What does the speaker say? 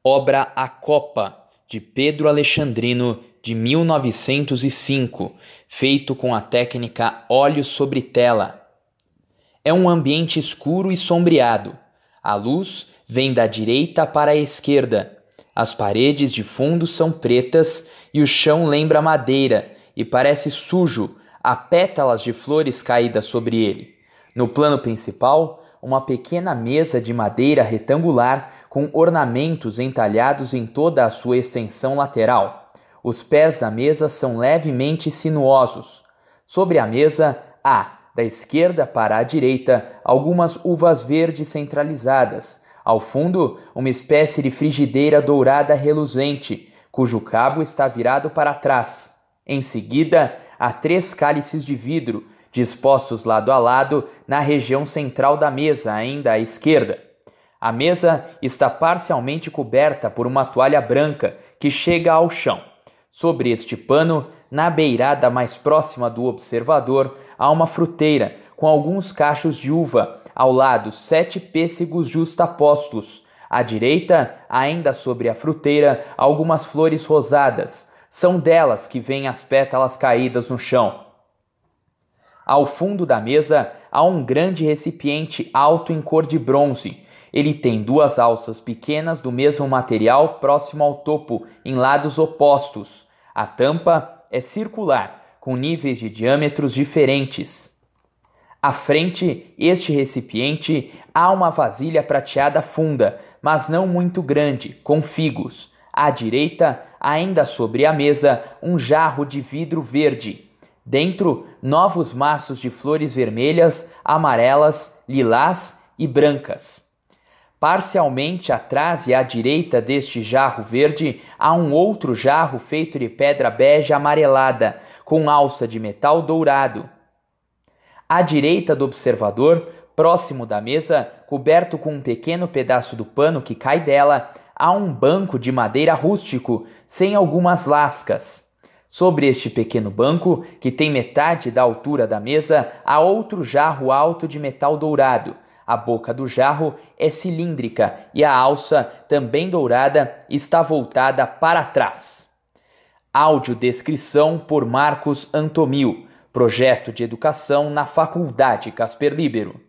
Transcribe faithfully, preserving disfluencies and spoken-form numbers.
Obra A Copa, de Pedro Alexandrino, de mil novecentos e cinco, feito com a técnica óleo sobre tela. É um ambiente escuro e sombreado. A luz vem da direita para a esquerda. As paredes de fundo são pretas e o chão lembra madeira e parece sujo, há pétalas de flores caídas sobre ele. No plano principal, uma pequena mesa de madeira retangular com ornamentos entalhados em toda a sua extensão lateral. Os pés da mesa são levemente sinuosos. Sobre a mesa há, da esquerda para a direita, algumas uvas verdes centralizadas. Ao fundo, uma espécie de frigideira dourada reluzente, cujo cabo está virado para trás. Em seguida, há três cálices de vidro, dispostos lado a lado na região central da mesa, ainda à esquerda. A mesa está parcialmente coberta por uma toalha branca que chega ao chão. Sobre este pano, na beirada mais próxima do observador, há uma fruteira com alguns cachos de uva, ao lado sete pêssegos justapostos. À direita, ainda sobre a fruteira, algumas flores rosadas. São delas que vêm as pétalas caídas no chão. Ao fundo da mesa há um grande recipiente alto em cor de bronze. Ele tem duas alças pequenas do mesmo material próximo ao topo, em lados opostos. A tampa é circular, com níveis de diâmetros diferentes. À frente, este recipiente, há uma vasilha prateada funda, mas não muito grande, com figos. À direita, ainda sobre a mesa, um jarro de vidro verde. Dentro, novos maços de flores vermelhas, amarelas, lilás e brancas. Parcialmente atrás e à direita deste jarro verde, há um outro jarro feito de pedra bege amarelada, com alça de metal dourado. À direita do observador, próximo da mesa, coberto com um pequeno pedaço do pano que cai dela, há um banco de madeira rústico, sem algumas lascas. Sobre este pequeno banco, que tem metade da altura da mesa, há outro jarro alto de metal dourado. A boca do jarro é cilíndrica e a alça, também dourada, está voltada para trás. Audiodescrição por Marcos Antomil, projeto de educação na Faculdade Casper Líbero.